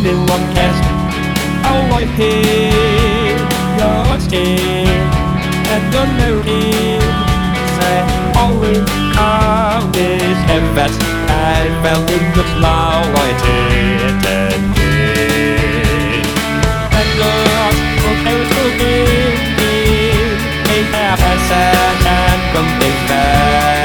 anyone cares how I hear your skin and don't know him. Say all in all this and that I felt in the slow I did and did. And God will help to give me a half a second from the fair.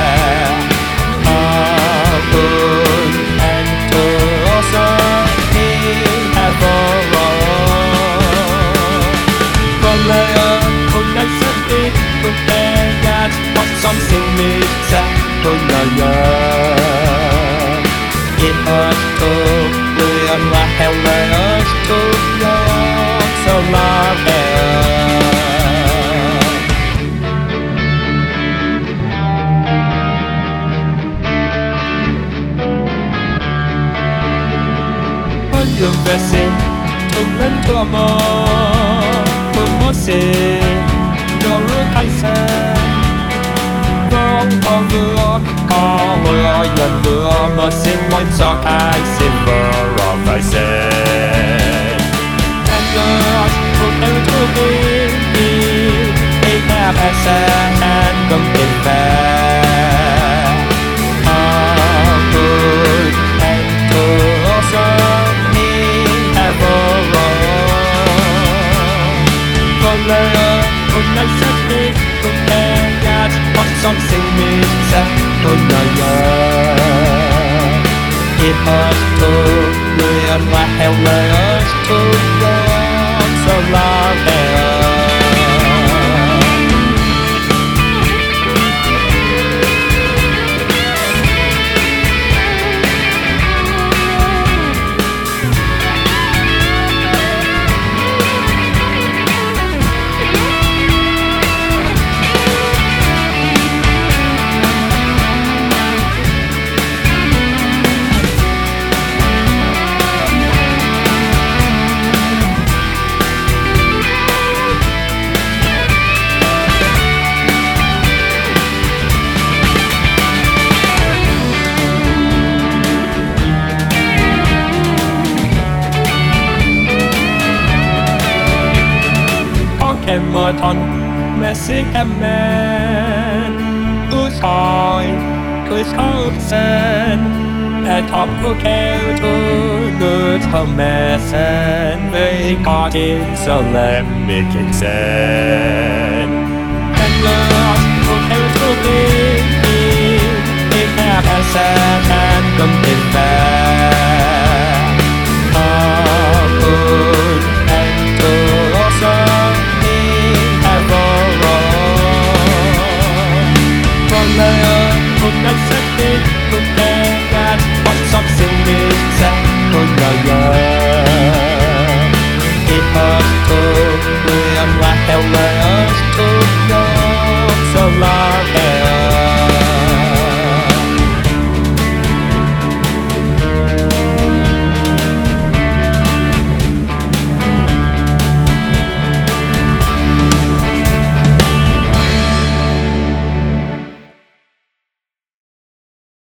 It ớt thuộc lượn và heo lời ớt thuộc gió sâu lo ơn đường về xin thuộc lên thua mơ mơ xin đồ rước hay xa con vừa có mưa dần mưa mà xin món gió ai xin vỡ rõ phải xem and God will never to give me a half a second from the fair. Good and also me ever wrong. Con lời hôm nay sẽ đi cùng em gạt hoặc something means con lời it hurts to luyện và heo lời ớt to gió sâu lo em mơ thon mẹ xích em men út soi cười khóc sen em thọc cô kêu thôi cứ thầm mẹ sen với có tin sao làm biết kinh sen em love cô kêu thôi đi em em sen em cầm tiền về hôm nay sẽ đi cùng em gạt hoặc something means sẽ không bao giờ